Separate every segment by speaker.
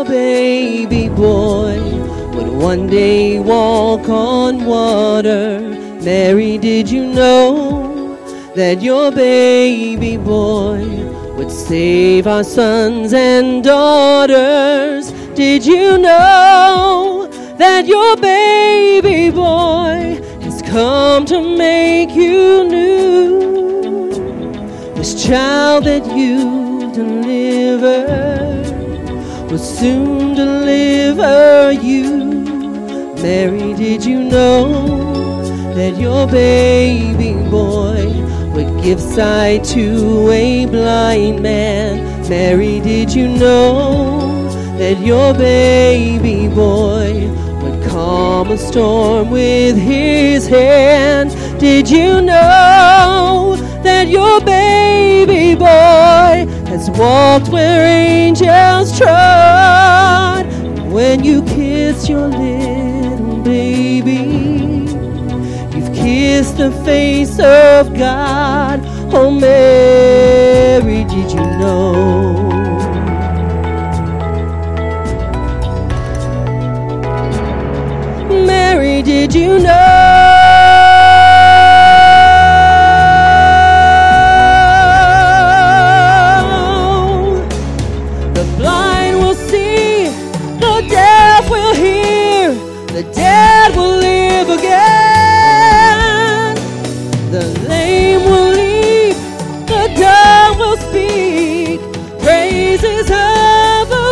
Speaker 1: baby boy would one day walk on water. Mary, did you know that your baby boy would save our sons and daughters? Did you know that your baby boy has come to make you new? This child that you delivered will soon deliver you. Mary, did you know that your baby boy would give sight to a blind man? Mary, did you know that your baby boy would calm a storm with his hand? Did you know that your baby boy has walked where angels trod? When you kiss your little baby, you've kissed the face of God. Oh, Mary, did you know? Mary, did you know? The blind will see, the deaf will hear, the dead will live again. The lame will leap, the dumb will speak, praises of the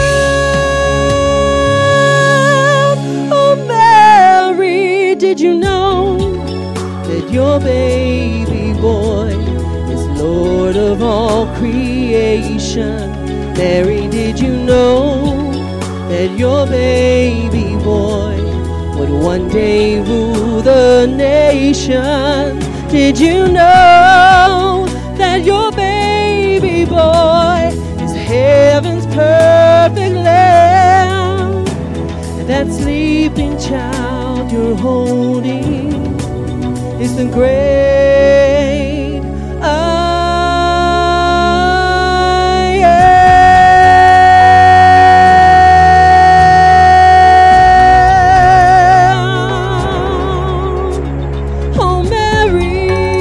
Speaker 1: Lamb. Oh, Mary, did you know that your baby boy is Lord of all creation? Mary, did you know that your baby boy would one day rule the nation? Did you know that your baby boy is heaven's perfect lamb? And that sleeping child you're holding is the great I am. Oh, Mary.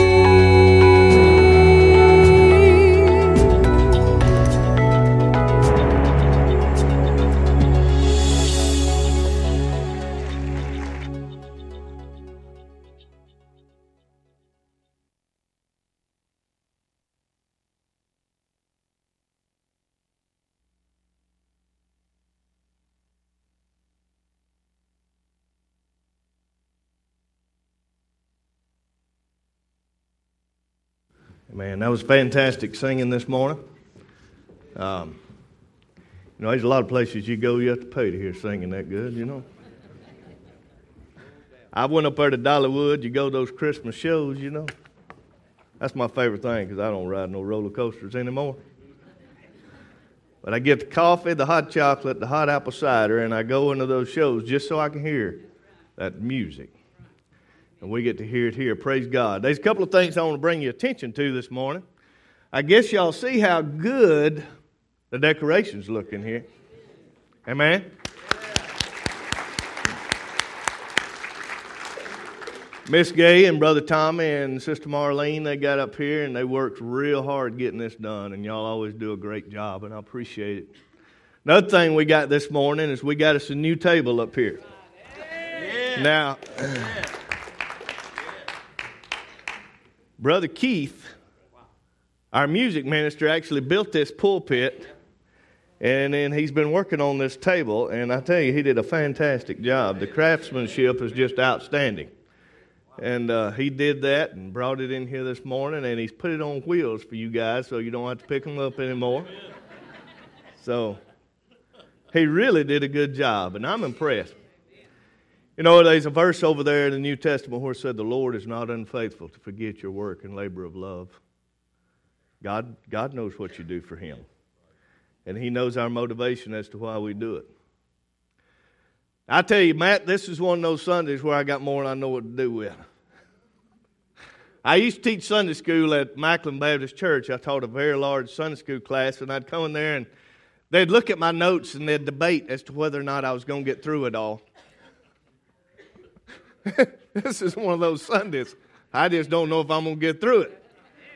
Speaker 2: Man, that was fantastic singing this morning. There's a lot of places you go, you have to pay to hear singing that good, you know. I went up there to Dollywood. You go to those Christmas shows, you know. That's my favorite thing because I don't ride no roller coasters anymore. But I get the coffee, the hot chocolate, the hot apple cider, and I go into those shows just so I can hear that music. And we get to hear it here. Praise God. There's a couple of things I want to bring your attention to this morning. I guess y'all see how good the decorations look in here. Amen? Miss Gay and Brother Tommy and Sister Marlene, they got up here and they worked real hard getting this done. And y'all always do a great job, and I appreciate it. Another thing we got this morning is we got us a new table up here. Yeah. Now... Brother Keith, our music minister, actually built this pulpit, and then he's been working on this table, and I tell you, he did a fantastic job. The craftsmanship is just outstanding. And he did that and brought it in here this morning, and he's put it on wheels for you guys so you don't have to pick them up anymore. So he really did a good job, and I'm impressed. You know, there's a verse over there in the New Testament where it said, the Lord is not unfaithful to forget your work and labor of love. God knows what you do for Him. And He knows our motivation as to why we do it. I tell you, Matt, this is one of those Sundays where I got more than I know what to do with. I used to teach Sunday school at Macklin Baptist Church. I taught a very large Sunday school class, and I'd come in there and they'd look at my notes and they'd debate as to whether or not I was going to get through it all. This is one of those Sundays. I just don't know if I'm going to get through it.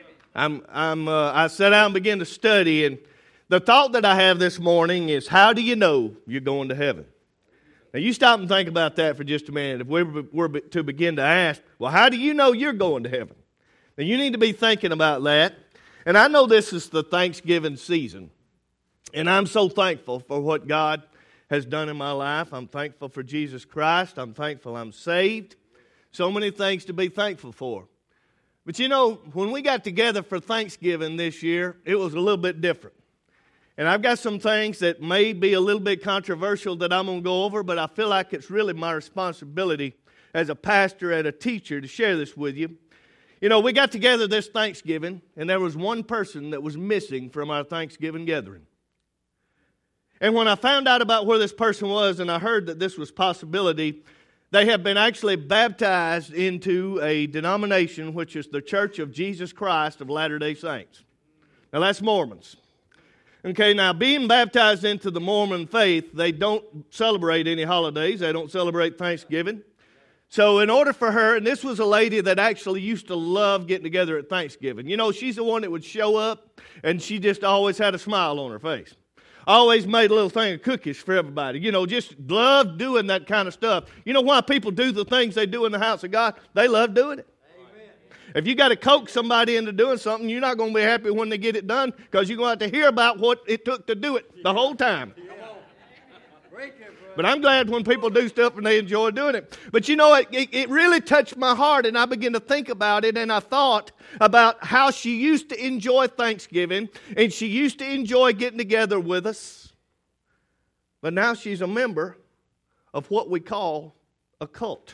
Speaker 2: I sat down and began to study, and the thought that I have this morning is, how do you know you're going to heaven? Now, you stop and think about that for just a minute. If we were to begin to ask, well, how do you know you're going to heaven? Now, you need to be thinking about that. And I know this is the Thanksgiving season, and I'm so thankful for what God has done in my life. I'm thankful for Jesus Christ. I'm thankful I'm saved. So many things to be thankful for. But you know, when we got together for Thanksgiving this year, it was a little bit different. And I've got some things that may be a little bit controversial that I'm going to go over, but I feel like it's really my responsibility as a pastor and a teacher to share this with you. You know, we got together this Thanksgiving, and there was one person that was missing from our Thanksgiving gathering. And when I found out about where this person was and I heard that this was a possibility, they have been actually baptized into a denomination which is the Church of Jesus Christ of Latter-day Saints. Now that's Mormons. Okay, now being baptized into the Mormon faith, they don't celebrate any holidays. They don't celebrate Thanksgiving. So in order for her, and this was a lady that actually used to love getting together at Thanksgiving. You know, she's the one that would show up and she just always had a smile on her face. Always made a little thing of cookies for everybody. You know, just loved doing that kind of stuff. You know why people do the things they do in the house of God? They love doing it. Amen. If you got to coax somebody into doing something, you're not going to be happy when they get it done because you're going to have to hear about what it took to do it the whole time. But I'm glad when people do stuff and they enjoy doing it. But you know, it really touched my heart, and I began to think about it, and I thought about how she used to enjoy Thanksgiving, and she used to enjoy getting together with us. But now she's a member of what we call a cult.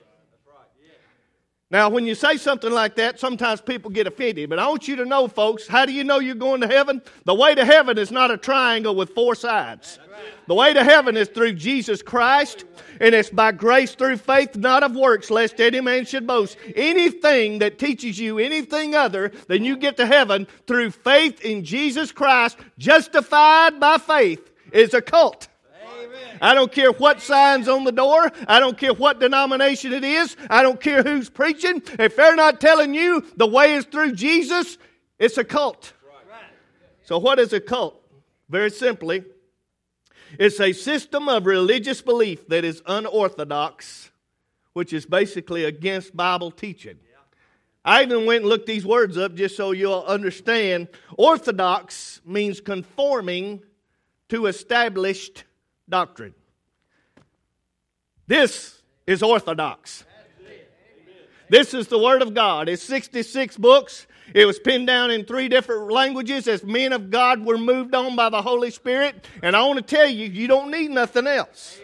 Speaker 2: Now, when you say something like that, sometimes people get offended. But I want you to know, folks, how do you know you're going to heaven? The way to heaven is not a triangle with four sides. The way to heaven is through Jesus Christ, and it's by grace through faith, not of works, lest any man should boast. Anything that teaches you anything other than you get to heaven through faith in Jesus Christ, justified by faith, is a cult. I don't care what sign's on the door. I don't care what denomination it is. I don't care who's preaching. If they're not telling you the way is through Jesus, it's a cult. So what is a cult? Very simply, it's a system of religious belief that is unorthodox, which is basically against Bible teaching. I even went and looked these words up just so you'll understand. Orthodox means conforming to established doctrine. This is orthodox. This is the Word of God. It's 66 books. It was pinned down in 3 different languages as men of God were moved on by the Holy Spirit. And I want to tell you, you don't need nothing else.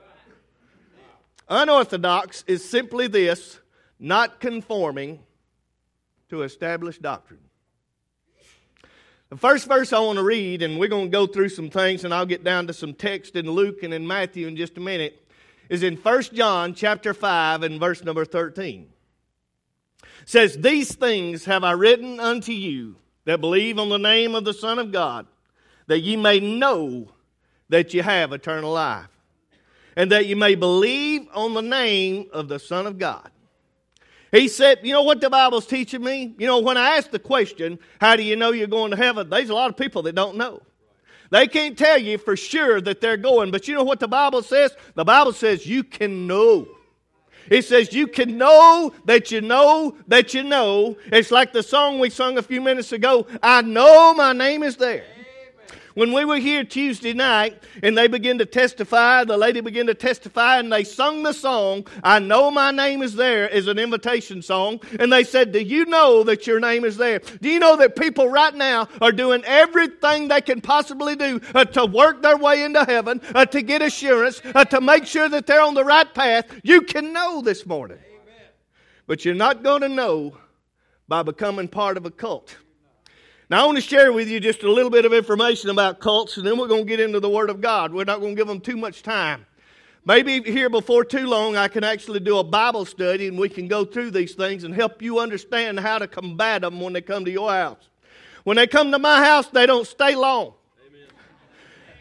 Speaker 2: Unorthodox is simply this: not conforming to established doctrine. The first verse I want to read, and we're going to go through some things, and I'll get down to some text in Luke and in Matthew in just a minute, is in 1 John chapter 5 and verse number 13. It says, "These things have I written unto you that believe on the name of the Son of God, that ye may know that ye have eternal life, and that ye may believe on the name of the Son of God." He said, you know what the Bible's teaching me? You know, when I ask the question, how do you know you're going to heaven? There's a lot of people that don't know. They can't tell you for sure that they're going. But you know what the Bible says? The Bible says you can know. It says you can know that you know that you know. It's like the song we sung a few minutes ago, I know my name is there. When we were here Tuesday night and they began to testify, the lady began to testify and they sung the song, I Know My Name Is There, is an invitation song. And they said, do you know that your name is there? Do you know that people right now are doing everything they can possibly do to work their way into heaven, to get assurance, to make sure that they're on the right path? You can know this morning. Amen. But you're not going to know by becoming part of a cult. Now, I want to share with you just a little bit of information about cults, and then we're going to get into the Word of God. We're not going to give them too much time. Maybe here before too long, I can actually do a Bible study, and we can go through these things and help you understand how to combat them when they come to your house. When they come to my house, they don't stay long. Amen.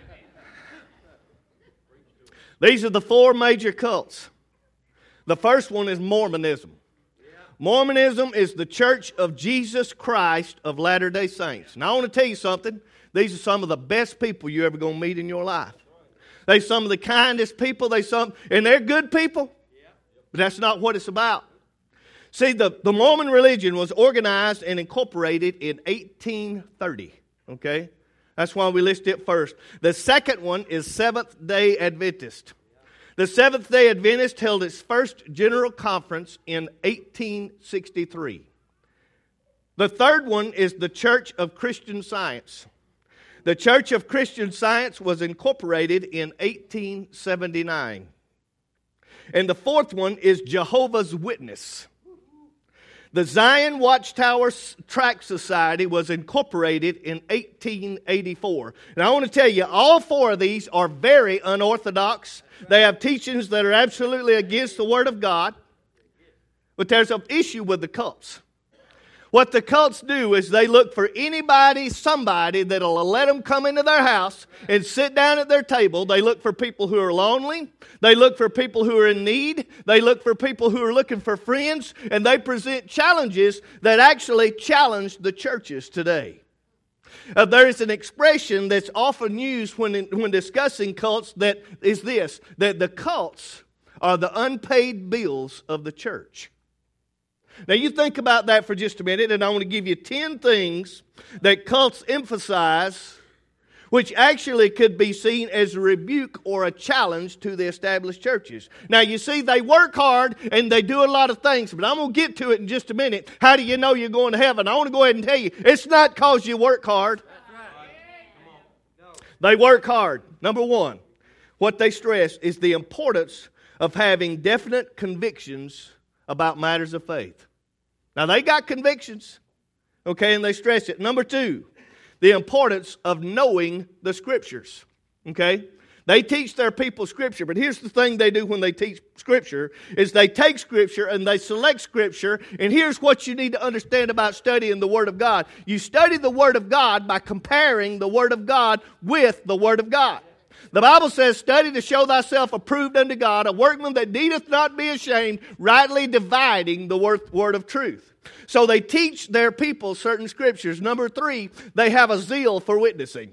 Speaker 2: These are the four major cults. The first one is Mormonism. Mormonism is the Church of Jesus Christ of Latter-day Saints. Now, I want to tell you something. These are some of the best people you're ever going to meet in your life. They're some of the kindest people. And they're good people. But that's not what it's about. See, the Mormon religion was organized and incorporated in 1830. Okay? That's why we list it first. The second one is Seventh-day Adventist. The Seventh-day Adventist held its first general conference in 1863. The third one is the Church of Christian Science. The Church of Christian Science was incorporated in 1879. And the fourth one is Jehovah's Witness. The Zion Watchtower Tract Society was incorporated in 1884. And I want to tell you, all four of these are very unorthodox. They have teachings that are absolutely against the Word of God. But there's an issue with the cults. What the cults do is they look for somebody that'll let them come into their house and sit down at their table. They look for people who are lonely. They look for people who are in need. They look for people who are looking for friends. And they present challenges that actually challenge the churches today. There is an expression that's often used when discussing cults that is this, that the cults are the unpaid bills of the church. Now you think about that for just a minute, and I want to give you 10 things that cults emphasize, which actually could be seen as a rebuke or a challenge to the established churches. Now you see, they work hard and they do a lot of things, but I'm going to get to it in just a minute. How do you know you're going to heaven? I want to go ahead and tell you, it's not because you work hard. They work hard. Number one, what they stress is the importance of having definite convictions about matters of faith. Now, they got convictions, okay, and they stress it. Number two, the importance of knowing the Scriptures, okay? They teach their people Scripture, but here's the thing they do when they teach Scripture, is they take Scripture and they select Scripture, and here's what you need to understand about studying the Word of God. You study the Word of God by comparing the Word of God with the Word of God. The Bible says, study to show thyself approved unto God, a workman that needeth not be ashamed, rightly dividing the word of truth. So they teach their people certain Scriptures. Number three, they have a zeal for witnessing.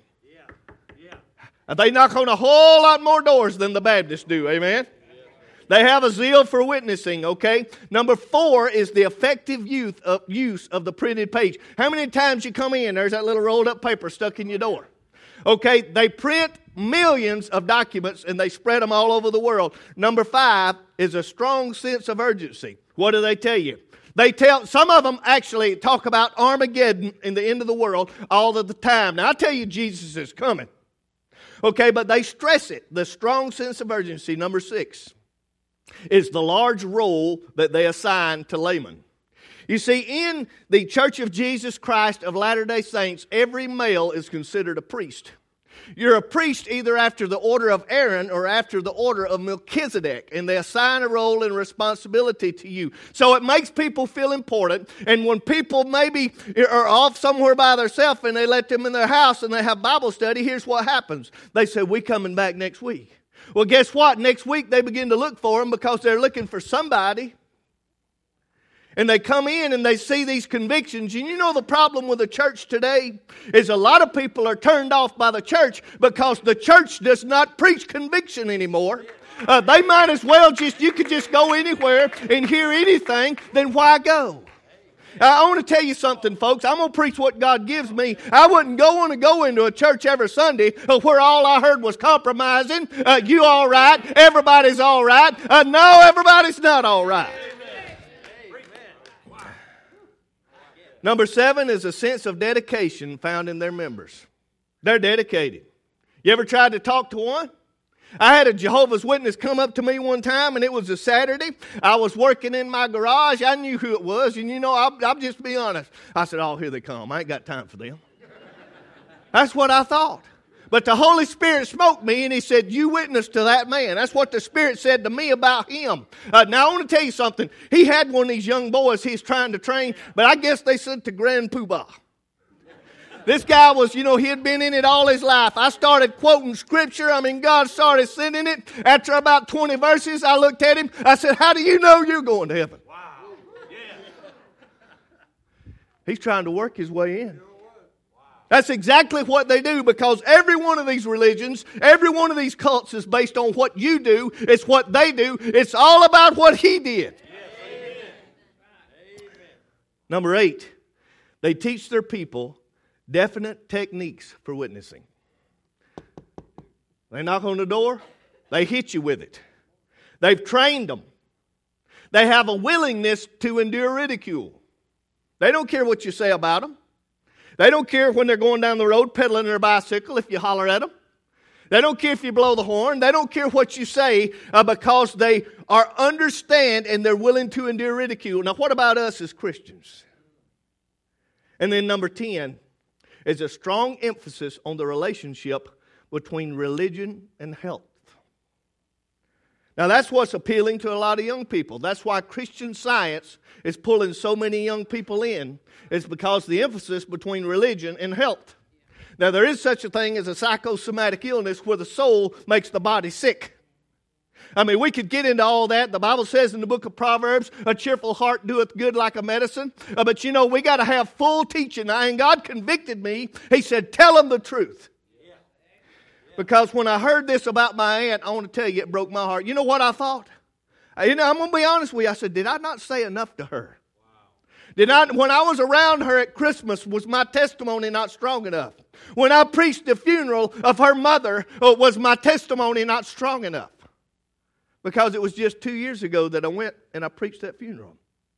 Speaker 2: And they knock on a whole lot more doors than the Baptists do, amen? They have a zeal for witnessing, okay? Number four is the effective use of the printed page. How many times you come in, there's that little rolled up paper stuck in your door? Okay, they print millions of documents and they spread them all over the world. Number five is a strong sense of urgency. What do they tell you? Some of them actually talk about Armageddon and the end of the world all of the time. Now, I tell you, Jesus is coming. Okay, but they stress it. The strong sense of urgency. Number six is the large role that they assign to laymen. You see, in the Church of Jesus Christ of Latter-day Saints, every male is considered a priest. You're a priest either after the order of Aaron or after the order of Melchizedek, and they assign a role and responsibility to you. So it makes people feel important, and when people maybe are off somewhere by themselves and they let them in their house and they have Bible study, here's what happens. They say, we're coming back next week. Well, guess what? Next week they begin to look for them because they're looking for somebody. And they come in and they see these convictions. And you know the problem with the church today is a lot of people are turned off by the church because the church does not preach conviction anymore. They might as well you could just go anywhere and hear anything, then why go? I want to tell you something, folks. I'm going to preach what God gives me. I wouldn't want to go into a church every Sunday where all I heard was compromising. You all right? Everybody's all right. No, everybody's not all right. Number seven is a sense of dedication found in their members. They're dedicated. You ever tried to talk to one? I had a Jehovah's Witness come up to me one time, and it was a Saturday. I was working in my garage. I knew who it was, and you know, I'll just be honest. I said, oh, here they come. I ain't got time for them. That's what I thought. But the Holy Spirit smote me, and He said, you witness to that man. That's what the Spirit said to me about him. Now, I want to tell you something. He had one of these young boys he's trying to train, but I guess they sent to Grand Poobah. This guy was, he had been in it all his life. I started quoting scripture. God started sending it. After about 20 verses, I looked at him. I said, how do you know you're going to heaven? Wow. Yeah. He's trying to work his way in. That's exactly what they do, because every one of these religions, every one of these cults is based on what you do. It's what they do. It's all about what he did. Yes. Number 8, they teach their people definite techniques for witnessing. They knock on the door, they hit you with it. They've trained them. They have a willingness to endure ridicule. They don't care what you say about them. They don't care when they're going down the road pedaling their bicycle if you holler at them. They don't care if you blow the horn. They don't care what you say because they understand and they're willing to endure ridicule. Now, what about us as Christians? And then number 10 is a strong emphasis on the relationship between religion and health. Now, that's what's appealing to a lot of young people. That's why Christian Science is pulling so many young people in. It's because the emphasis between religion and health. Now, there is such a thing as a psychosomatic illness where the soul makes the body sick. We could get into all that. The Bible says in the book of Proverbs, a cheerful heart doeth good like a medicine. But we got to have full teaching. And God convicted me. He said, tell them the truth. Because when I heard this about my aunt, I want to tell you, it broke my heart. You know what I thought? I'm going to be honest with you. I said, did I not say enough to her? When I was around her at Christmas, was my testimony not strong enough? When I preached the funeral of her mother, was my testimony not strong enough? Because it was just 2 years ago that I went and I preached that funeral.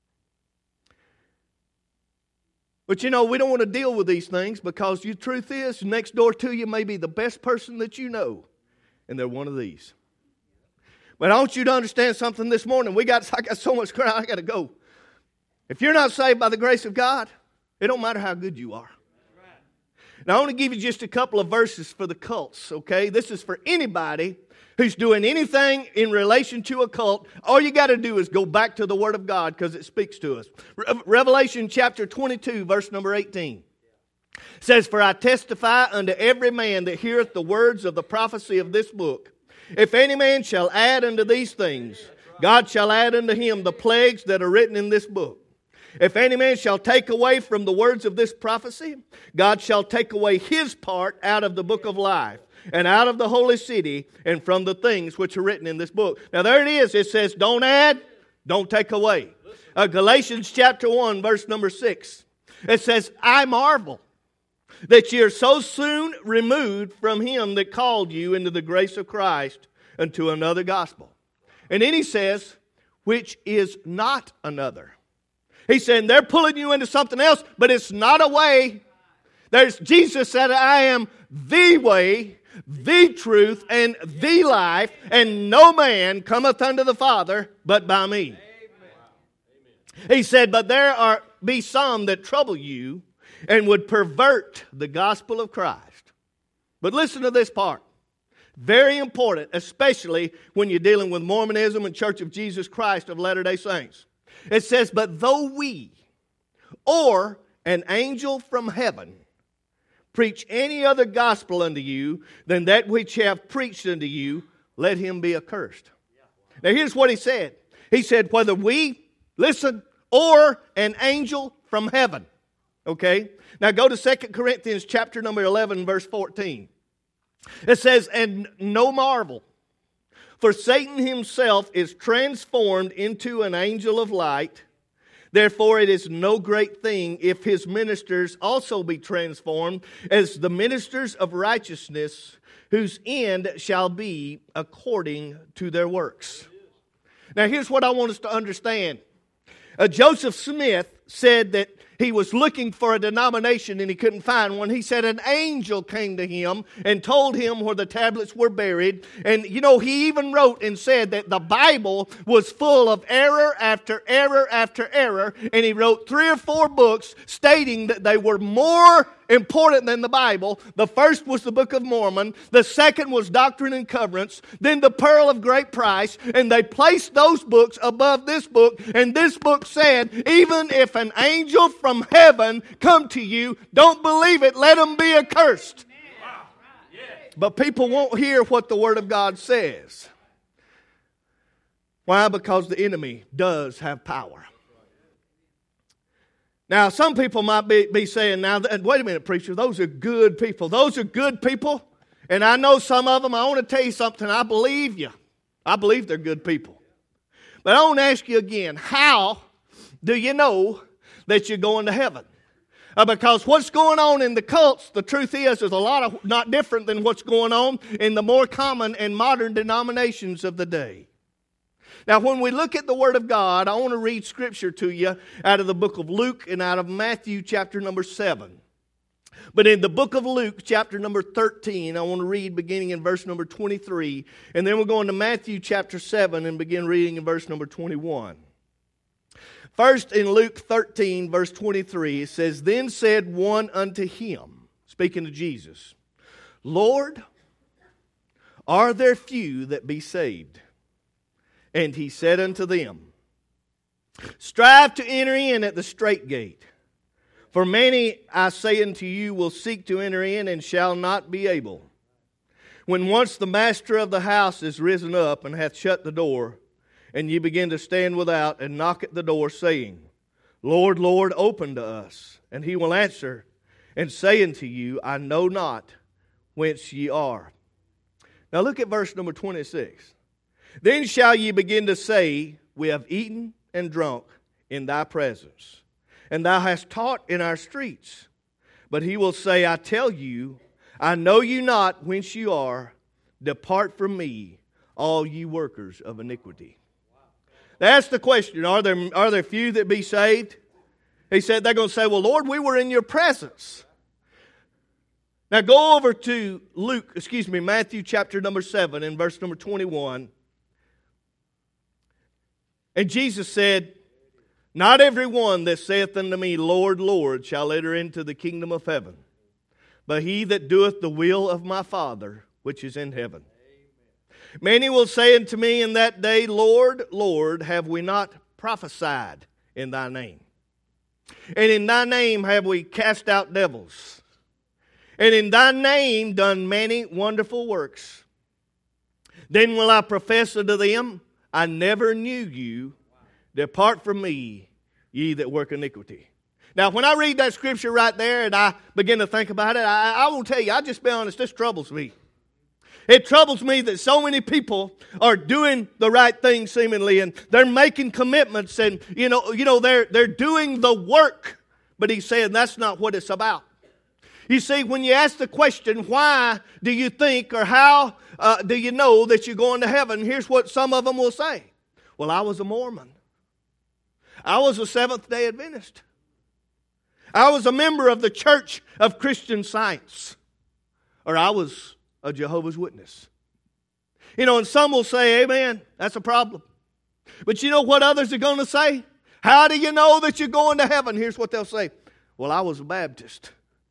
Speaker 2: But we don't want to deal with these things because the truth is, next door to you may be the best person that you know, and they're one of these. But I want you to understand something this morning. I got so much ground, I got to go. If you're not saved by the grace of God, it don't matter how good you are. Now, I want to give you just a couple of verses for the cults, okay? This is for anybody who's doing anything in relation to a cult. All you got to do is go back to the Word of God because it speaks to us. Revelation chapter 22, verse number 18. Says, for I testify unto every man that heareth the words of the prophecy of this book. If any man shall add unto these things, God shall add unto him the plagues that are written in this book. If any man shall take away from the words of this prophecy, God shall take away his part out of the book of life, and out of the holy city, and from the things which are written in this book. Now there it is. It says, don't add, don't take away. Galatians chapter 1, verse number 6. It says, I marvel that ye are so soon removed from him that called you into the grace of Christ unto another gospel. And then he says, which is not another. He's saying they're pulling you into something else, but it's not a way. Jesus said, I am the way, the truth, and the life, and no man cometh unto the Father but by me. Amen. He said, but there be some that trouble you and would pervert the gospel of Christ. But listen to this part. Very important, especially when you're dealing with Mormonism and Church of Jesus Christ of Latter-day Saints. It says, but though we or an angel from heaven preach any other gospel unto you than that which have preached unto you, let him be accursed. Now here's what he said. He said, whether we, listen, or an angel from heaven. Okay? Now go to 2 Corinthians chapter number 11, verse 14. It says, and no marvel, for Satan himself is transformed into an angel of light. Therefore it is no great thing if his ministers also be transformed as the ministers of righteousness, whose end shall be according to their works. Now here's what I want us to understand. Joseph Smith said that he was looking for a denomination and he couldn't find one. He said an angel came to him and told him where the tablets were buried. And he even wrote and said that the Bible was full of error after error after error. And he wrote 3 or 4 books stating that they were more important than the Bible. The first was the Book of Mormon. The second was Doctrine and Covenants. Then the Pearl of Great Price. And they placed those books above this book. And this book said, even if an angel from heaven come to you, don't believe it. Let him be accursed. But people won't hear what the Word of God says. Why? Because the enemy does have power. Now, some people might be saying, now, wait a minute, preacher, those are good people. Those are good people. And I know some of them. I want to tell you something. I believe you. I believe they're good people. But I want to ask you again, how do you know that you're going to heaven? Because what's going on in the cults, the truth is a lot of not different than what's going on in the more common and modern denominations of the day. Now, when we look at the Word of God, I want to read Scripture to you out of the book of Luke and out of Matthew chapter number 7. But in the book of Luke chapter number 13, I want to read beginning in verse number 23. And then we're going to Matthew chapter 7 and begin reading in verse number 21. First, in Luke 13, verse 23, it says, Then said one unto him, speaking to Jesus, Lord, are there few that be saved? And he said unto them, Strive to enter in at the strait gate. For many, I say unto you, will seek to enter in and shall not be able. When once the master of the house is risen up and hath shut the door, and ye begin to stand without and knock at the door, saying, Lord, Lord, open to us. And he will answer and say unto you, I know not whence ye are. Now look at verse number 26. Then shall ye begin to say, We have eaten and drunk in thy presence, and thou hast taught in our streets. But he will say, I tell you, I know you not whence you are. Depart from me, all ye workers of iniquity. That's the question. Are there few that be saved? He said they're going to say, well, Lord, we were in your presence. Now go over to Matthew chapter number 7 and verse number 21. And Jesus said, Not every one that saith unto me, Lord, Lord, shall enter into the kingdom of heaven, but he that doeth the will of my Father which is in heaven. Many will say unto me in that day, Lord, Lord, have we not prophesied in thy name? And in thy name have we cast out devils? And in thy name done many wonderful works? Then will I profess unto them, I never knew you. Depart from me, ye that work iniquity. Now, when I read that scripture right there and I begin to think about it, I will tell you, I'll just be honest, this troubles me. It troubles me that so many people are doing the right thing seemingly, and they're making commitments, and they're doing the work. But he's saying that's not what it's about. You see, when you ask the question, why do you think or how do you know that you're going to heaven? Here's what some of them will say. Well, I was a Mormon. I was a Seventh-day Adventist. I was a member of the Church of Christian Science. Or I was a Jehovah's Witness. And some will say, amen, that's a problem. But you know what others are going to say? How do you know that you're going to heaven? Here's what they'll say. Well, I was a Baptist.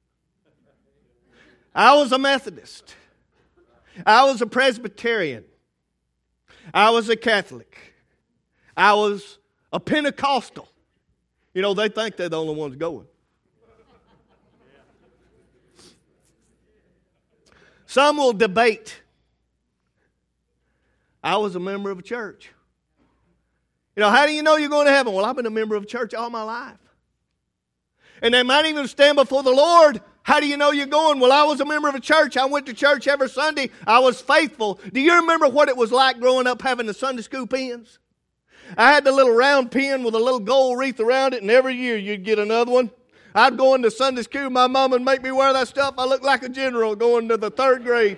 Speaker 2: I was a Methodist. I was a Presbyterian. I was a Catholic. I was a Pentecostal. They think they're the only ones going. Some will debate. I was a member of a church. How do you know you're going to heaven? Well, I've been a member of a church all my life. And they might even stand before the Lord. How do you know you're going? Well, I was a member of a church. I went to church every Sunday. I was faithful. Do you remember what it was like growing up having the Sunday school pens? I had the little round pen with a little gold wreath around it, and every year you'd get another one. I'd go into Sunday school. My mom would make me wear that stuff. I looked like a general going to the 3rd grade.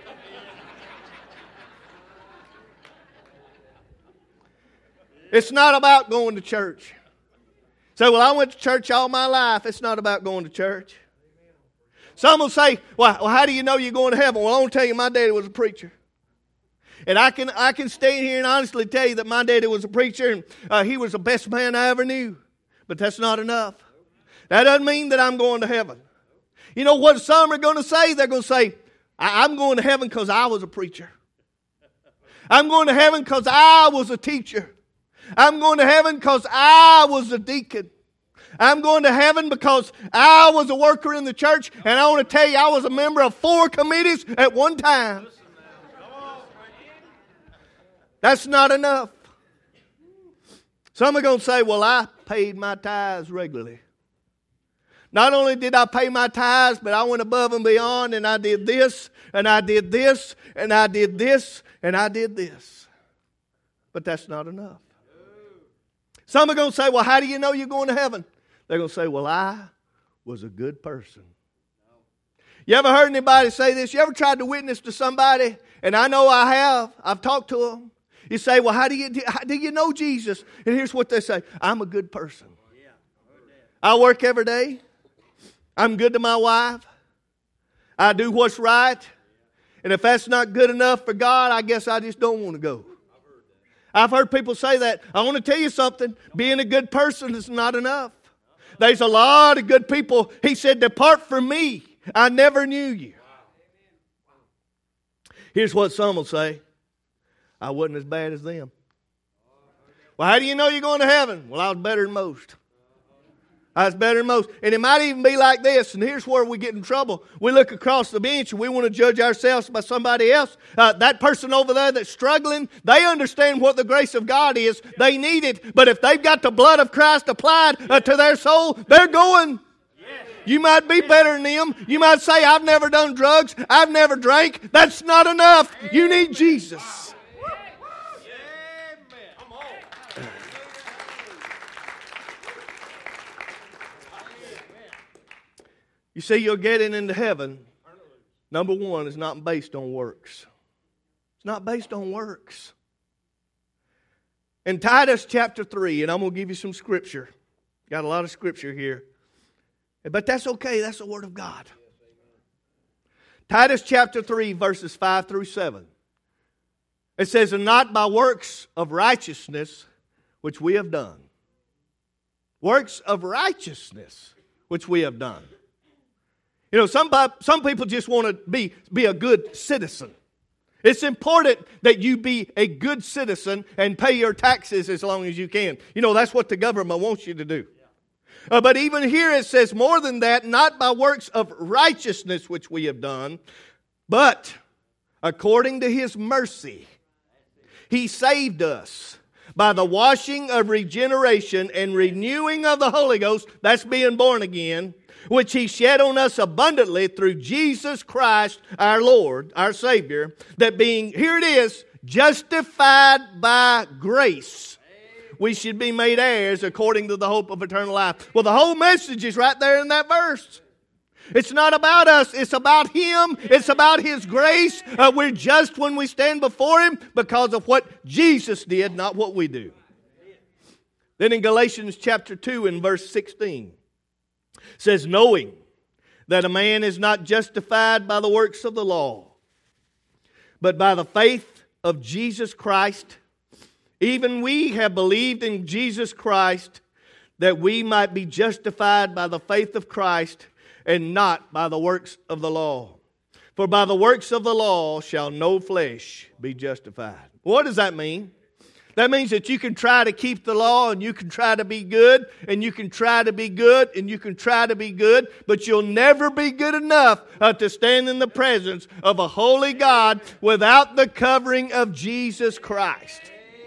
Speaker 2: It's not about going to church. Say, well, I went to church all my life. It's not about going to church. Some will say, well, how do you know you're going to heaven? Well, I want to tell you, my daddy was a preacher. And I can stand here and honestly tell you that my daddy was a preacher, and he was the best man I ever knew. But that's not enough. That doesn't mean that I'm going to heaven. You know what some are going to say? They're going to say, I'm going to heaven because I was a preacher. I'm going to heaven because I was a teacher. I'm going to heaven because I was a deacon. I'm going to heaven because I was a worker in the church, and I want to tell you, I was a member of 4 committees at one time. That's not enough. Some are going to say, well, I paid my tithes regularly. Not only did I pay my tithes, but I went above and beyond, and I did this, and I did this, and I did this, and I did this. But that's not enough. Some are going to say, well, how do you know you're going to heaven? They're going to say, well, I was a good person. You ever heard anybody say this? You ever tried to witness to somebody? And I know I have. I've talked to them. You say, well, how do you know Jesus? And here's what they say. I'm a good person. I work every day. I'm good to my wife. I do what's right. And if that's not good enough for God, I guess I just don't want to go. I've heard people say that. I want to tell you something. Being a good person is not enough. There's a lot of good people. He said, depart from me. I never knew you. Here's what some will say. I wasn't as bad as them. Well, how do you know you're going to heaven? Well, I was better than most. I was better than most. And it might even be like this, and here's where we get in trouble. We look across the bench and we want to judge ourselves by somebody else. That person over there that's struggling, they understand what the grace of God is. They need it. But if they've got the blood of Christ applied to their soul, they're going. You might be better than them. You might say, I've never done drugs. I've never drank. That's not enough. You need Jesus. You see, you're getting into heaven. Number one, is not based on works. It's not based on works. In Titus chapter 3, and I'm going to give you some scripture. Got a lot of scripture here. But that's okay. That's the Word of God. Titus chapter 3, verses 5 through 7. It says, and not by works of righteousness which we have done. Works of righteousness which we have done. You know, some people just want to be a good citizen. It's important that you be a good citizen and pay your taxes as long as you can. You know, that's what the government wants you to do. But even here it says more than that, not by works of righteousness which we have done, but according to His mercy, He saved us by the washing of regeneration and renewing of the Holy Ghost, that's being born again, which He shed on us abundantly through Jesus Christ our Lord, our Savior, that being, here it is, justified by grace, we should be made heirs according to the hope of eternal life. Well, the whole message is right there in that verse. It's not about us. It's about Him. It's about His grace. We're just when we stand before Him because of what Jesus did, not what we do. Then in Galatians chapter 2 and verse 16, says, knowing that a man is not justified by the works of the law, but by the faith of Jesus Christ, even we have believed in Jesus Christ, that we might be justified by the faith of Christ, and not by the works of the law. For by the works of the law shall no flesh be justified. What does that mean? That means that you can try to keep the law and you can try to be good and you can try to be good and you can try to be good, but you'll never be good enough to stand in the presence of a holy God without the covering of Jesus Christ.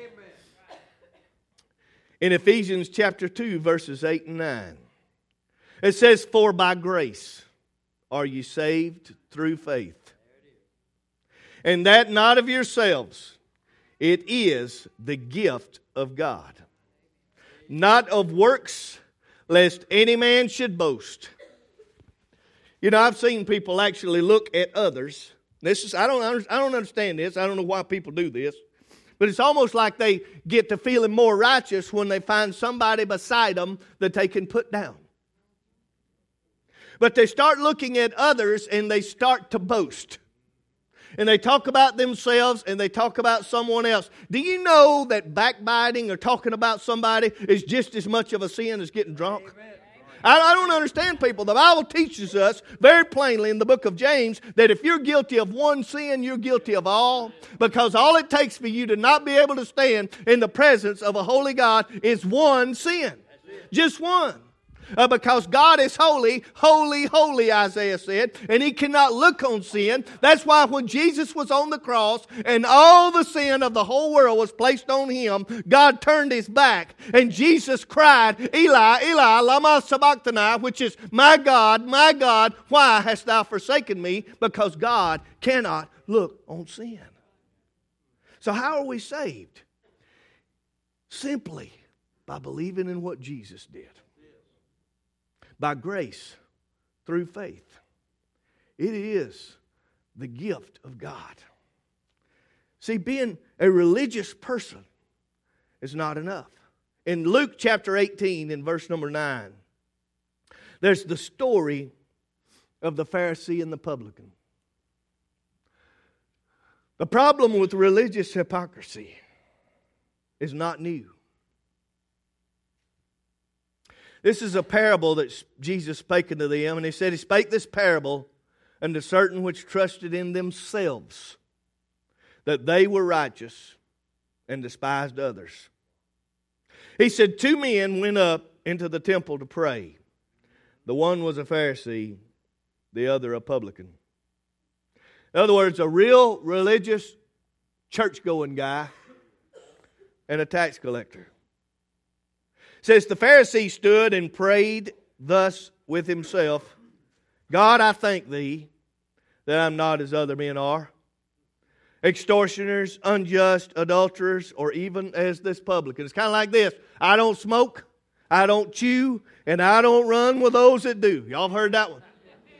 Speaker 2: In Ephesians chapter 2, verses 8 and 9, it says, for by grace are ye saved through faith, and that not of yourselves. It is the gift of God, not of works, lest any man should boast. You know, I've seen people actually look at others. I don't understand this. I don't know why people do this. But it's almost like they get to feeling more righteous when they find somebody beside them that they can put down. But they start looking at others and they start to boast. And they talk about themselves and they talk about someone else. Do you know that backbiting or talking about somebody is just as much of a sin as getting drunk? I don't understand people. The Bible teaches us very plainly in the book of James that if you're guilty of one sin, you're guilty of all. Because all it takes for you to not be able to stand in the presence of a holy God is one sin. Just one. Because God is holy, holy, holy, Isaiah said, and He cannot look on sin. That's why when Jesus was on the cross and all the sin of the whole world was placed on Him, God turned His back and Jesus cried, Eli, Eli, lama sabachthani, which is, my God, why hast thou forsaken me? Because God cannot look on sin. So how are we saved? Simply by believing in what Jesus did. By grace, through faith. It is the gift of God. See, being a religious person is not enough. In Luke chapter 18, in verse number 9, there's the story of the Pharisee and the publican. The problem with religious hypocrisy is not new. This is a parable that Jesus spake unto them, and He said, He spake this parable unto certain which trusted in themselves, that they were righteous, and despised others. He said, 2 men went up into the temple to pray. The one was a Pharisee, the other a publican. In other words, a real religious, church-going guy and a tax collector. It says, the Pharisee stood and prayed thus with himself, God, I thank Thee that I'm not as other men are, extortioners, unjust, adulterers, or even as this publican. It's kind of like this. I don't smoke, I don't chew, and I don't run with those that do. Y'all have heard that one?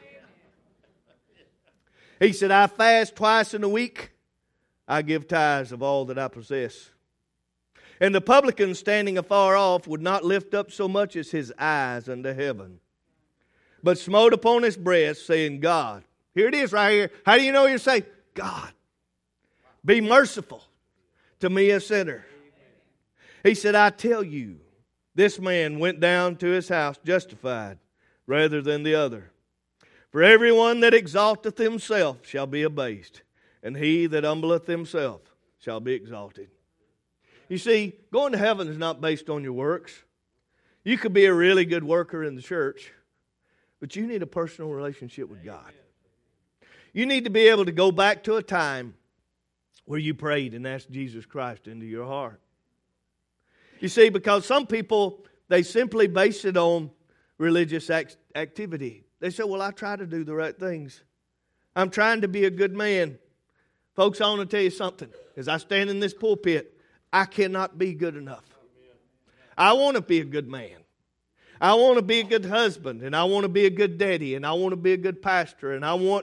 Speaker 2: He said, I fast twice in a week. I give tithes of all that I possess. And the publican standing afar off would not lift up so much as his eyes unto heaven, but smote upon his breast, saying, God. Here it is right here. How do you know you're saved? God, be merciful to me, a sinner. He said, I tell you, this man went down to his house justified rather than the other. For everyone that exalteth himself shall be abased, and he that humbleth himself shall be exalted. You see, going to heaven is not based on your works. You could be a really good worker in the church, but you need a personal relationship with God. You need to be able to go back to a time where you prayed and asked Jesus Christ into your heart. You see, because some people, they simply base it on religious activity. They say, well, I try to do the right things. I'm trying to be a good man. Folks, I want to tell you something. As I stand in this pulpit, I cannot be good enough. I want to be a good man. I want to be a good husband, and I want to be a good daddy, and I want to be a good pastor, and I want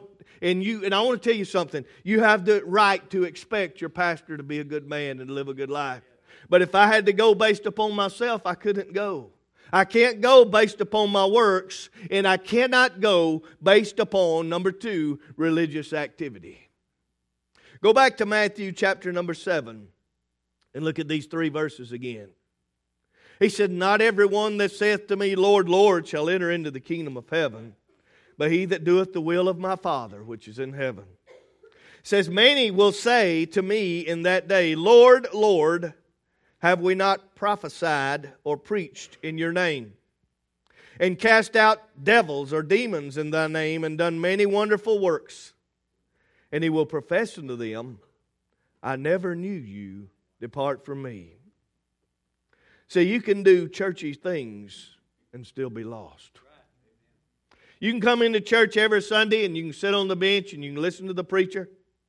Speaker 2: to tell you something. You have the right to expect your pastor to be a good man and live a good life. But if I had to go based upon myself, I couldn't go. I can't go based upon my works, and I cannot go based upon, number 2, religious activity. Go back to Matthew chapter number 7. And look at these 3 verses again. He said, not everyone that saith to me, Lord, Lord, shall enter into the kingdom of heaven, but he that doeth the will of my Father which is in heaven. It says, many will say to me in that day, Lord, Lord, have we not prophesied or preached in your name, and cast out devils or demons in thy name, and done many wonderful works? And he will profess unto them, I never knew you. Depart from me. See, you can do churchy things and still be lost. You can come into church every Sunday and you can sit on the bench and you can listen to the preacher.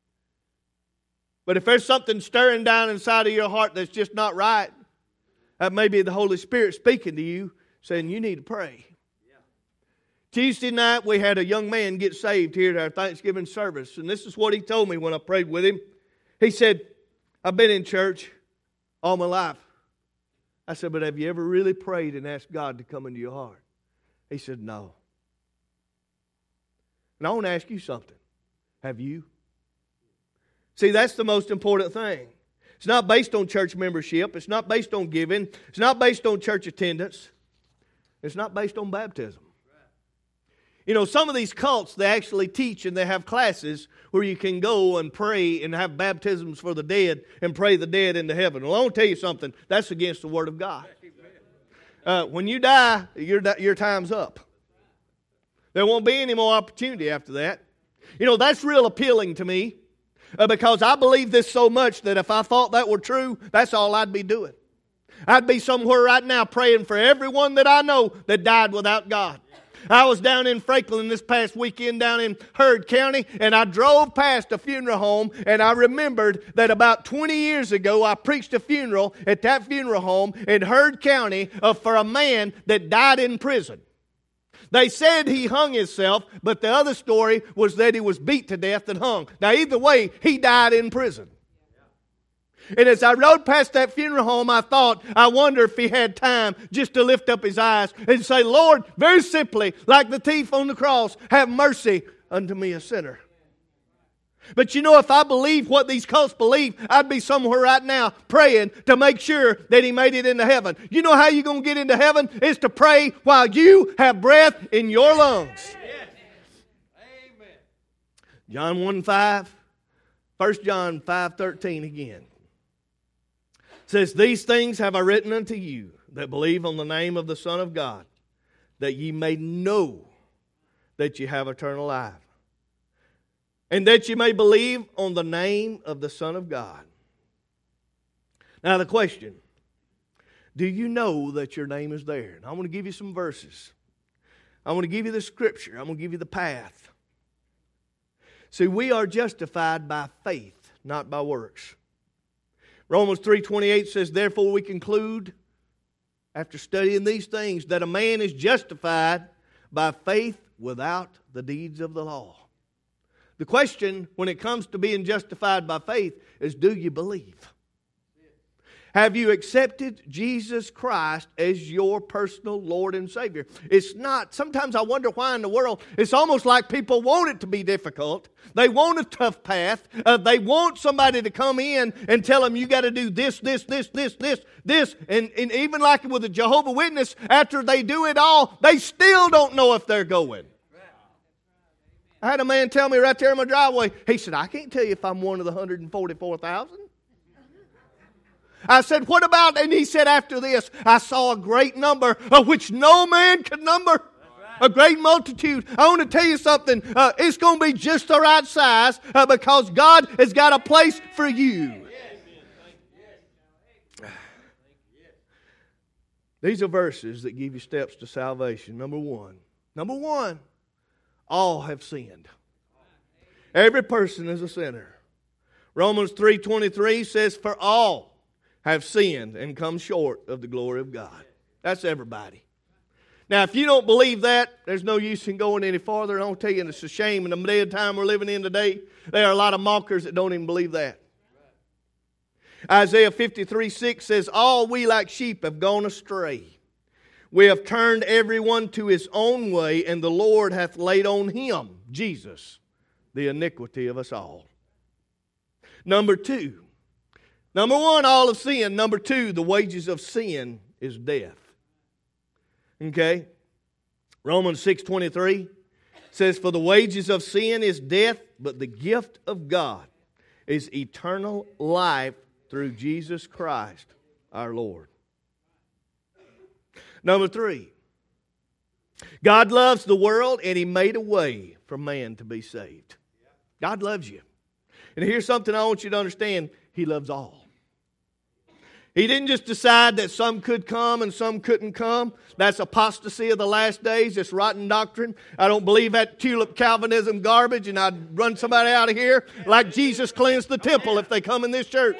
Speaker 2: But if there's something stirring down inside of your heart that's just not right, that may be the Holy Spirit speaking to you, saying you need to pray. Tuesday night we had a young man get saved here at our Thanksgiving service. And this is what he told me when I prayed with him. He said, I've been in church all my life. I said, but have you ever really prayed and asked God to come into your heart? He said, no. And I want to ask you something. Have you? See, that's the most important thing. It's not based on church membership. It's not based on giving. It's not based on church attendance. It's not based on baptism. You know, some of these cults, they actually teach and they have classes where you can go and pray and have baptisms for the dead and pray the dead into heaven. Well, I want to tell you something. That's against the Word of God. When you die, your time's up. There won't be any more opportunity after that. You know, that's real appealing to me because I believe this so much that if I thought that were true, that's all I'd be doing. I'd be somewhere right now praying for everyone that I know that died without God. I was down in Franklin this past weekend down in Heard County, and I drove past a funeral home, and I remembered that about 20 years ago I preached a funeral at that funeral home in Heard County for a man that died in prison. They said he hung himself, but the other story was that he was beat to death and hung. Now either way, he died in prison. And as I rode past that funeral home, I thought, I wonder if he had time just to lift up his eyes and say, Lord, very simply, like the thief on the cross, have mercy unto me, a sinner. But you know, if I believed what these cults believe, I'd be somewhere right now praying to make sure that he made it into heaven. You know how you're going to get into heaven? Is to pray while you have breath in your lungs. Amen. John 1:5, 1 John 5:13 again. Says, these things have I written unto you that believe on the name of the Son of God, that ye may know that ye have eternal life, and that ye may believe on the name of the Son of God. Now the question, do you know that your name is there? And I want to give you some verses. I want to give you the scripture. I'm going to give you the path. See, we are justified by faith, not by works. Romans 3:28 says, therefore we conclude, after studying these things, that a man is justified by faith without the deeds of the law. The question when it comes to being justified by faith is, do you believe? Have you accepted Jesus Christ as your personal Lord and Savior? It's not. Sometimes I wonder why in the world. It's almost like people want it to be difficult. They want a tough path. They want somebody to come in and tell them you got to do this. And even like with a Jehovah's Witness, after they do it all, they still don't know if they're going. I had a man tell me right there in my driveway, he said, I can't tell you if I'm one of the 144,000. I said, what about, and he said after this, I saw a great number of which no man could number. A great multitude. I want to tell you something. It's going to be just the right size because God has got a place for you. These are verses that give you steps to salvation. Number one, all have sinned. Every person is a sinner. Romans 3:23 says, for all have sinned and come short of the glory of God. That's everybody. Now, if you don't believe that, there's no use in going any farther. I'll tell you, it's a shame in the day and time we're living in today. There are a lot of mockers that don't even believe that. Isaiah 53:6 says, all we like sheep have gone astray. We have turned everyone to his own way, and the Lord hath laid on him, Jesus, the iniquity of us all. Number one, all have sinned. Number two, the wages of sin is death. Okay? Romans 6:23 says, for the wages of sin is death, but the gift of God is eternal life through Jesus Christ our Lord. Number three, God loves the world and He made a way for man to be saved. God loves you. And here's something I want you to understand. He loves all. He didn't just decide that some could come and some couldn't come. That's apostasy of the last days. It's rotten doctrine. I don't believe that tulip Calvinism garbage, and I'd run somebody out of here like Jesus cleansed the temple if they come in this church.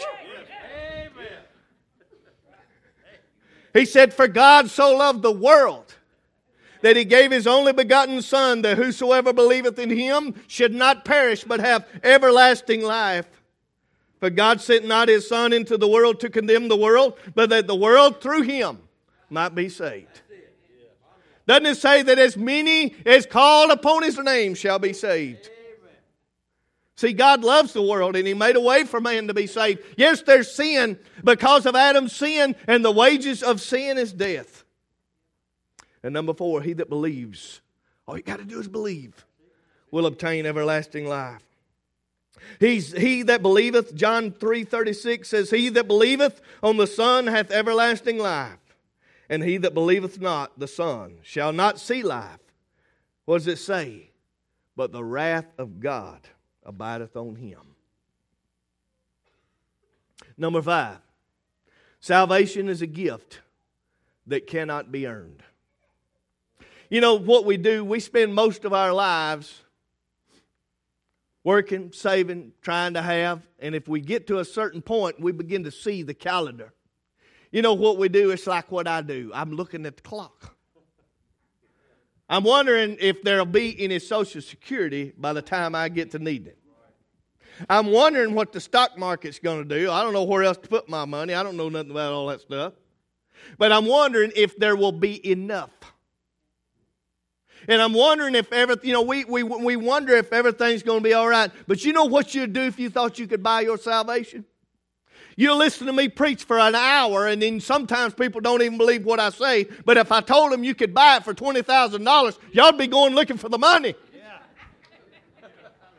Speaker 2: He said, for God so loved the world that He gave His only begotten Son, that whosoever believeth in Him should not perish but have everlasting life. For God sent not His Son into the world to condemn the world, but that the world through Him might be saved. Doesn't it say that as many as called upon His name shall be saved? See, God loves the world and He made a way for man to be saved. Yes, there's sin because of Adam's sin, and the wages of sin is death. And number 4, he that believes, all you got to do is believe, will obtain everlasting life. He that believeth, John 3:36 says, he that believeth on the Son hath everlasting life, and he that believeth not the Son shall not see life. What does it say? But the wrath of God abideth on him. Number 5, salvation is a gift that cannot be earned. You know what we do? We spend most of our lives working, saving, trying to have, and if we get to a certain point, we begin to see the calendar. You know what we do? It's like what I do. I'm looking at the clock. I'm wondering if there'll be any Social Security by the time I get to needing it. I'm wondering what the stock market's going to do. I don't know where else to put my money. I don't know nothing about all that stuff. But I'm wondering if there will be enough. And I'm wondering if we wonder if everything's going to be all right. But you know what you'd do if you thought you could buy your salvation? You'll listen to me preach for an hour, and then sometimes people don't even believe what I say. But if I told them you could buy it for $20,000, y'all'd be going looking for the money. Yeah.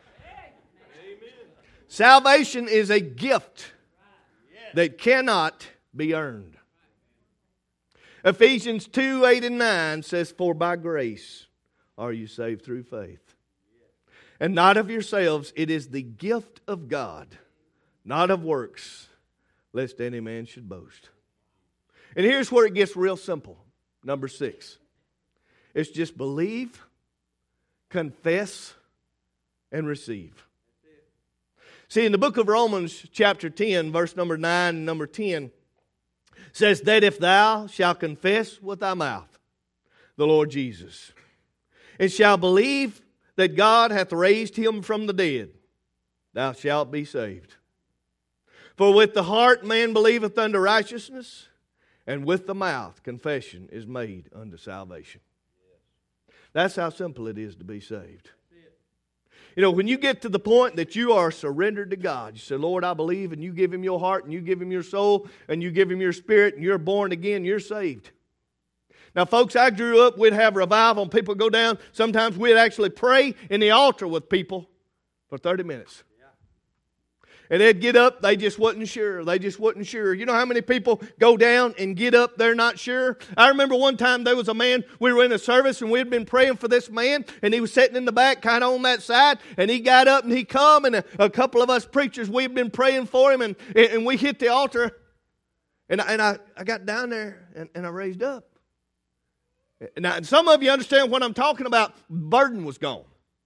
Speaker 2: Salvation is a gift that cannot be earned. Ephesians 2:8-9 says, for by grace are you saved through faith, and not of yourselves. It is the gift of God, not of works, lest any man should boast. And here's where it gets real simple. Number 6. It's just believe, confess, and receive. See, in the book of Romans, chapter 10, verse number 9 and number 10, says that if thou shalt confess with thy mouth the Lord Jesus, and shalt believe that God hath raised him from the dead, thou shalt be saved. For with the heart man believeth unto righteousness, and with the mouth confession is made unto salvation. That's how simple it is to be saved. You know, when you get to the point that you are surrendered to God, you say, Lord, I believe, and you give him your heart, and you give him your soul, and you give him your spirit, and you're born again, you're saved. Now, folks, I grew up, we'd have revival, and people go down. Sometimes we'd actually pray in the altar with people for 30 minutes. And they'd get up, they just wasn't sure. They just wasn't sure. You know how many people go down and get up, they're not sure? I remember one time there was a man, we were in a service and we'd been praying for this man, and he was sitting in the back kind of on that side, and he got up and he come, and a couple of us preachers, we'd been praying for him, and we hit the altar, and I got down there and I raised up. Now, and some of you understand what I'm talking about. Burden was gone.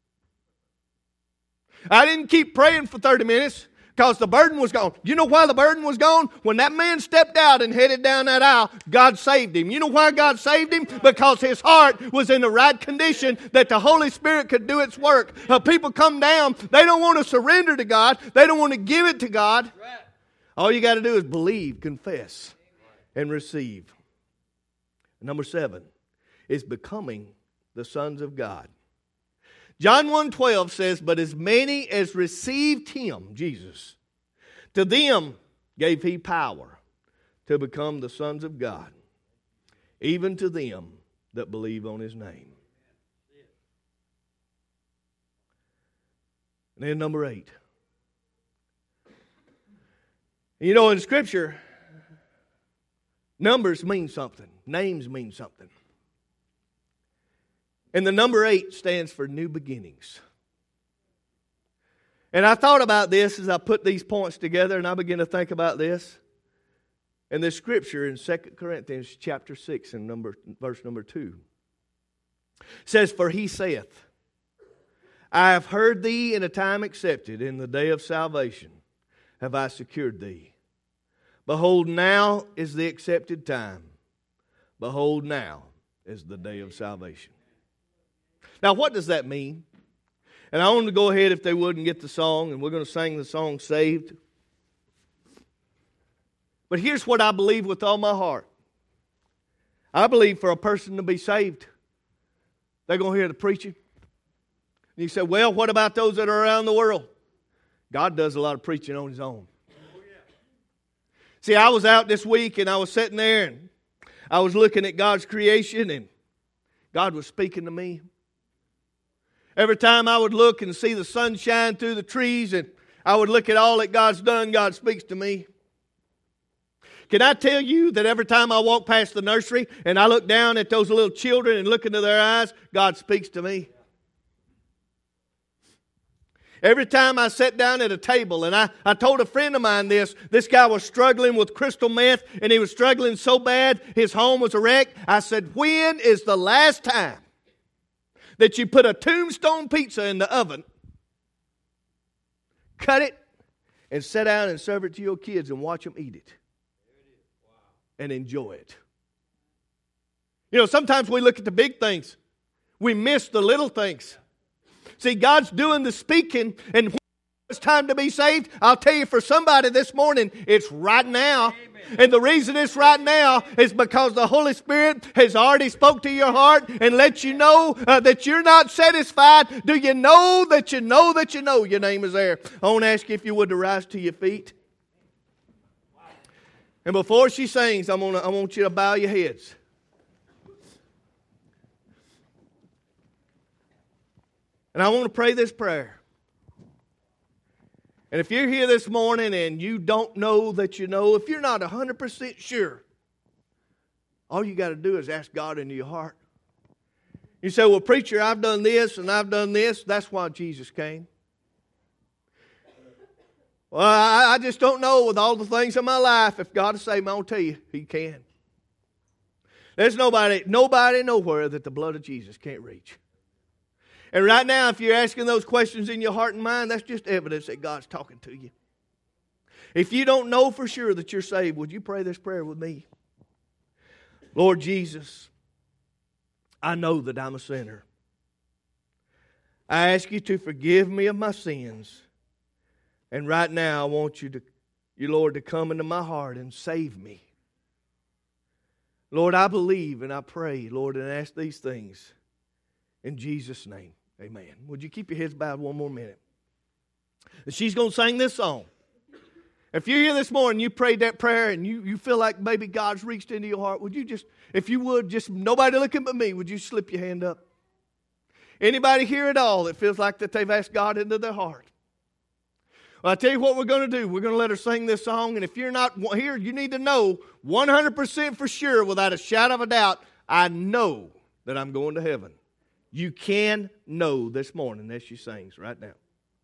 Speaker 2: I didn't keep praying for 30 minutes because the burden was gone. You know why the burden was gone? When that man stepped out and headed down that aisle, God saved him. You know why God saved him? Because his heart was in the right condition that the Holy Spirit could do its work. People come down, they don't want to surrender to God. They don't want to give it to God. All you got to do is believe, confess, and receive. Number 7 is becoming the sons of God. John 1:12 says, but as many as received him, Jesus, to them gave he power to become the sons of God, even to them that believe on his name. And then number 8. You know, in Scripture, numbers mean something. Names mean something. And the number 8 stands for new beginnings. And I thought about this as I put these points together, and I began to think about this. And the scripture in 2 Corinthians chapter 6 and verse number 2 says, for he saith, I have heard thee in a time accepted, in the day of salvation have I secured thee. Behold, now is the accepted time. Behold, now is the day of salvation. Now, what does that mean? And I want to go ahead, if they would, and get the song, and we're going to sing the song Saved. But here's what I believe with all my heart. I believe for a person to be saved, they're going to hear the preaching. And you say, well, what about those that are around the world? God does a lot of preaching on his own. See, I was out this week, and I was sitting there, and I was looking at God's creation, and God was speaking to me. Every time I would look and see the sun shine through the trees and I would look at all that God's done, God speaks to me. Can I tell you that every time I walk past the nursery and I look down at those little children and look into their eyes, God speaks to me? Every time I sat down at a table, and I told a friend of mine this guy was struggling with crystal meth, and he was struggling so bad, his home was a wreck. I said, when is the last time that you put a Tombstone pizza in the oven, cut it, and sit down and serve it to your kids and watch them eat it and enjoy it? You know, sometimes we look at the big things. We miss the little things. See, God's doing the speaking, and when it's time to be saved, I'll tell you, for somebody this morning, it's right now. Amen. And the reason it's right now is because the Holy Spirit has already spoke to your heart and let you know that you're not satisfied. Do you know that you know that you know your name is there? I want to ask you if you would to rise to your feet. And before she sings, I want you to bow your heads. And I want to pray this prayer. And if you're here this morning and you don't know that you know, if you're not 100% sure, all you got to do is ask God into your heart. You say, well, preacher, I've done this and I've done this. That's why Jesus came. Well, I just don't know with all the things in my life. If God is saved, I'll tell you, He can. There's nobody nowhere that the blood of Jesus can't reach. And right now, if you're asking those questions in your heart and mind, that's just evidence that God's talking to you. If you don't know for sure that you're saved, would you pray this prayer with me? Lord Jesus, I know that I'm a sinner. I ask you to forgive me of my sins. And right now, I want you, Lord, to come into my heart and save me. Lord, I believe and I pray, Lord, and ask these things in Jesus' name. Amen. Would you keep your heads bowed one more minute? And she's going to sing this song. If you're here this morning, you prayed that prayer and you feel like maybe God's reached into your heart, would you just, if you would, just nobody looking but me, would you slip your hand up? Anybody here at all that feels like that they've asked God into their heart? Well, I tell you what we're going to do. We're going to let her sing this song. And if you're not here, you need to know 100% for sure, without a shadow of a doubt, I know that I'm going to heaven. You can know this morning as she sings right now.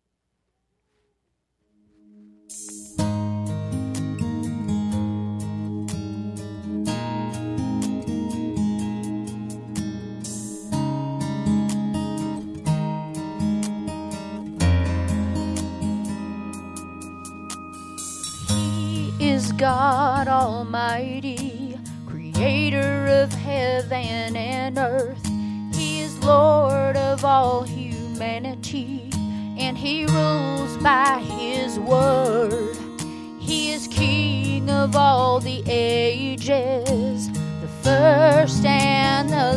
Speaker 3: He is God Almighty, creator of heaven and earth. Lord of all humanity, and He rules by His word. He is King of all the ages, the first and the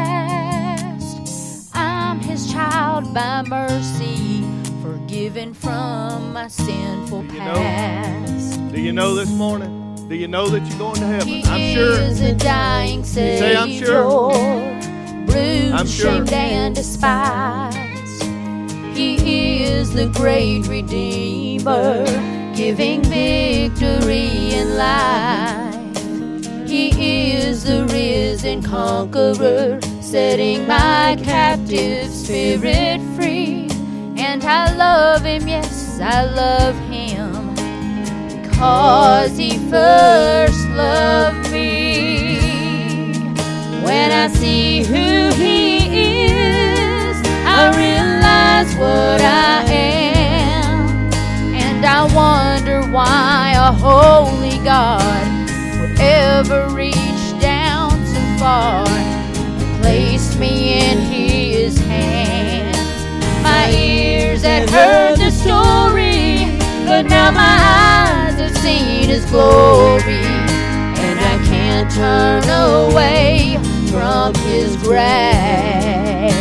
Speaker 3: last. I'm His child by mercy, forgiven from my sinful past.
Speaker 2: Do you know this morning? Do you know that you're going to heaven?
Speaker 3: I'm sure. He is a dying Savior.
Speaker 2: Say, I'm sure.
Speaker 3: Bruised, shamed, and despised. He is the great Redeemer, giving victory in life. He is the risen conqueror, setting my captive spirit free. And I love Him, yes, I love Him, because He first loved me. When I see who He is, I realize what I am. And I wonder why a holy God would ever reach down so far and place me in His hands. My ears had heard the story, but now my eyes have seen His glory. And I can't turn away from His grace.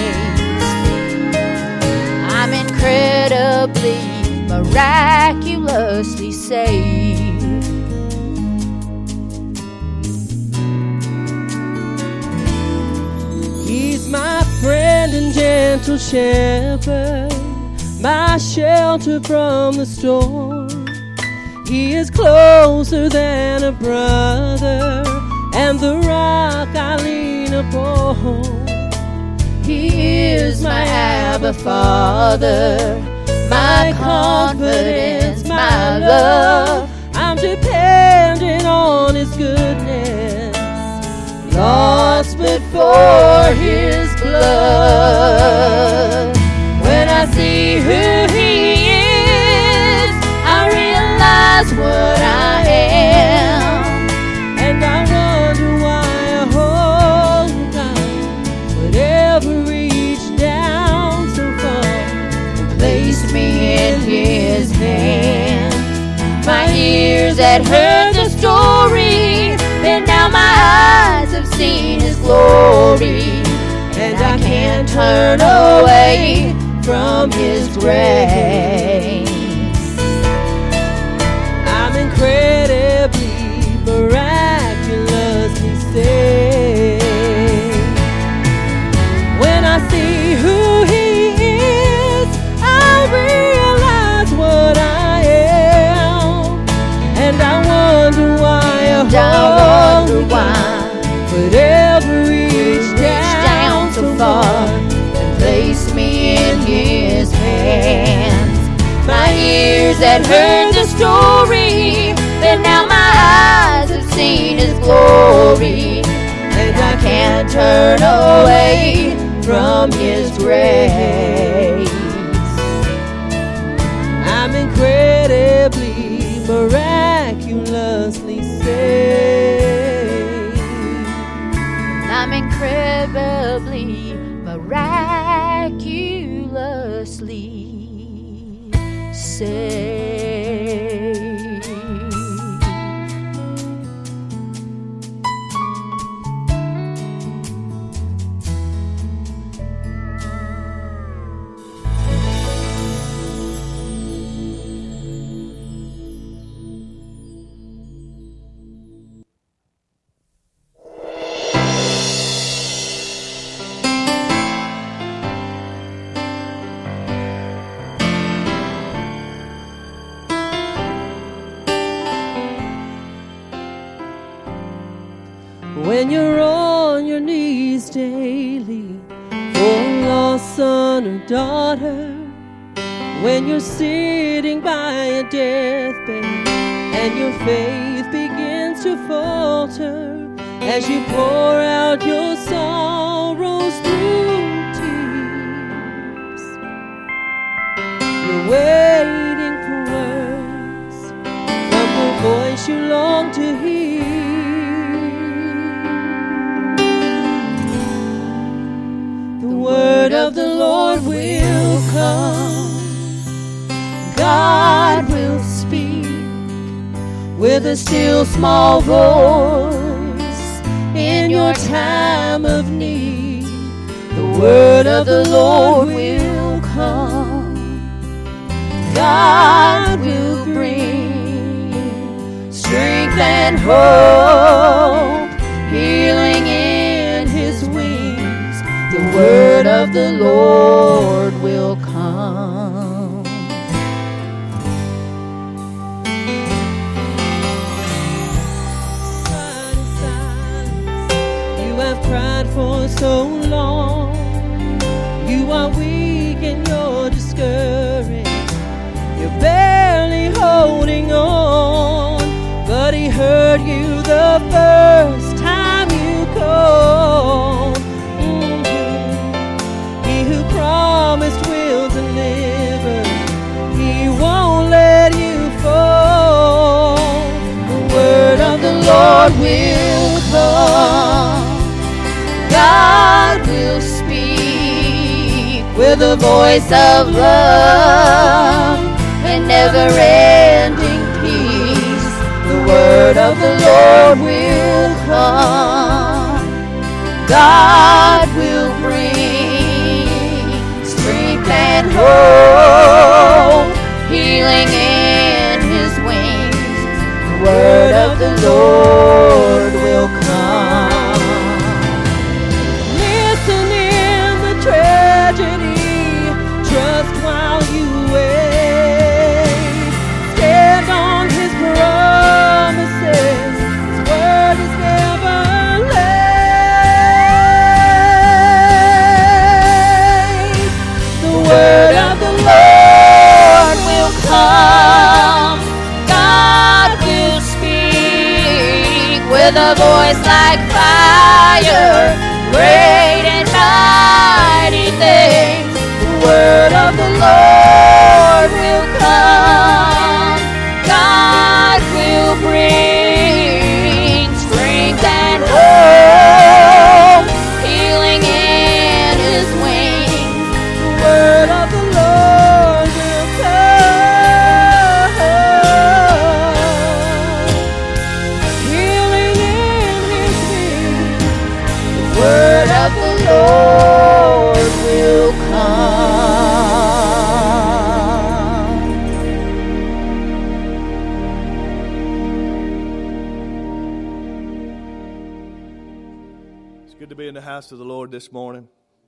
Speaker 3: I'm incredibly, miraculously saved.
Speaker 1: He's and gentle shepherd, my shelter from the storm. He is closer than a brother, and the rock I lean upon. He is my Abba Father, my confidence, my love. I'm dependent on His goodness, lost but for His blood. When I see who He is, I realize what I am, and I wonder why I hold on, but ever reach down so far and place me in His hands. My ears had heard the story, and now my eyes have seen His glory, and I can't turn away from His grace. I'm incredibly, miraculously saved. When I see who He is, I realize what I am, and I wonder why but ever reach down so far and place me in His hands. My ears had heard the story, and now my eyes have seen His glory, and I can't turn away from His grace. I'm incredibly, miraculously saved. I'm incredibly, miraculously saved. When you're on your knees daily for a lost son or daughter, when you're sitting by a deathbed and your faith begins to falter as you pour out your sorrows through tears, you're waiting for words from the voice you long to hear. The word of the Lord will come. God will speak with a still small voice in your time of need. The word of the Lord will come. God will bring strength and hope, healing in His wings. The word of the Lord will come. You have cried for so long. You are weak and you're discouraged. You're barely holding on, but He heard you the first time you called. He who promised will deliver. He won't let you fall. The word of the Lord will come. God will speak with a voice of love and never-ending peace. The word of the Lord will come. God will bring strength and hope, healing in His wings. The word of the Lord will come. Listen in the treasure
Speaker 3: with a voice like fire, great and mighty things. The word of the Lord will come. God will bring strength and hope, healing in His wings. The word of the Lord will come, healing in His wings. The word of the Lord will come.
Speaker 2: It's good to be in the house of the Lord this morning.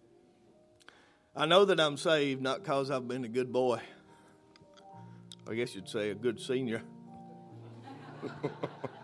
Speaker 2: I know that I'm saved not because I've been a good boy. I guess you'd say a good senior.